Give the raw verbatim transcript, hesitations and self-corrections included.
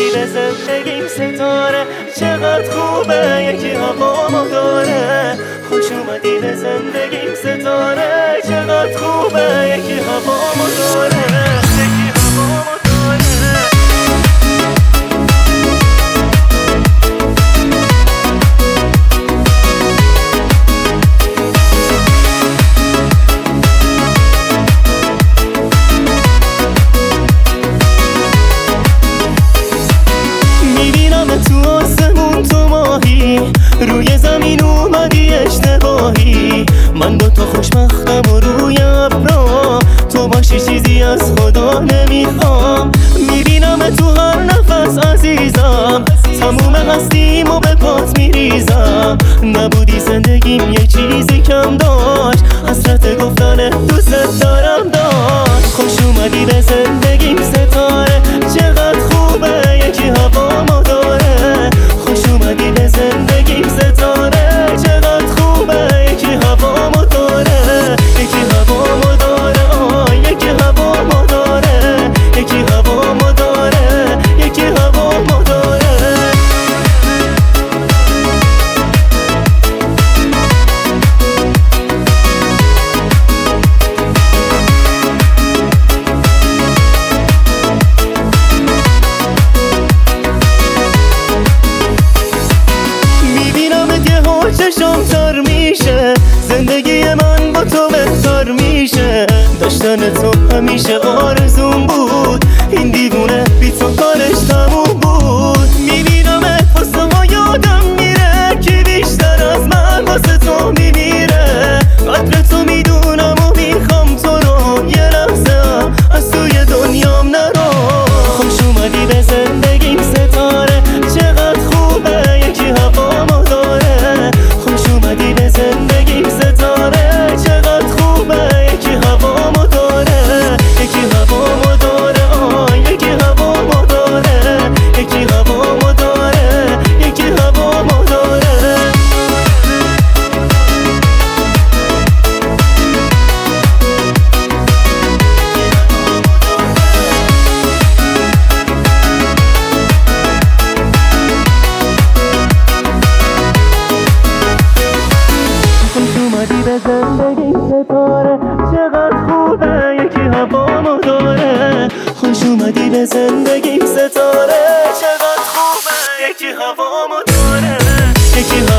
اومدی به زندگیم ستاره، چقدر خوبه یکی هوامو داره. خوش اومدی به زندگیم ستاره، چقدر خوبه یکی هوامو داره، یکی هوامو داره. تو آسمون تو ماهی، روی زمین اومدی اشتباهی. من با تو خوشبختم و روی ابرا، تو باشی چیزی از خدا نمیخوام. میبینم تو هر نفس عزیزم، تموم هستیم و به پات میریزم. نبودی زندگیم یه چیزی کم داشت، حسرت گفتن دوست دارم داشت. خوش اومدی به زندگیم ستاره، چقدر خوبه یکی هوامو داره. خوش اومدی به زندگیم ستاره، چقدر خوبه یکی هوامو داره، یکی هوامو داره، آه یکی هوامو داره، یکی هوامو داره، یکی هوامو داره. چشم تر میشه، زندگی من با تو بهتر میشه. داشتن تو همیشه آرزوم بود، این دیوونه بی تو کارش تموم بود. میبینمت واسه ها یادم میره، کی بیشتر از من واسه تو میمیره. قدر تو میدونم و میخوام تو رو، یه لحظه هم از توی دنیام نرو. خوش اومدی به زندگیم ستاره، چقدر خوبه یکی هوامو داره. خوش اومدی به زندگیم ستاره، چقدر خوبه یکی هوامو داره، یکی هوامو داره، آه یکی هوامو داره، یکی هوامو داره، یکی هوامو داره. اومدی به زندگیم ستاره، چقدر خوبه یکی هوامو داره. خوش اومدی به زندگیم ستاره، چقدر خوبه یکی هوامو داره، یکی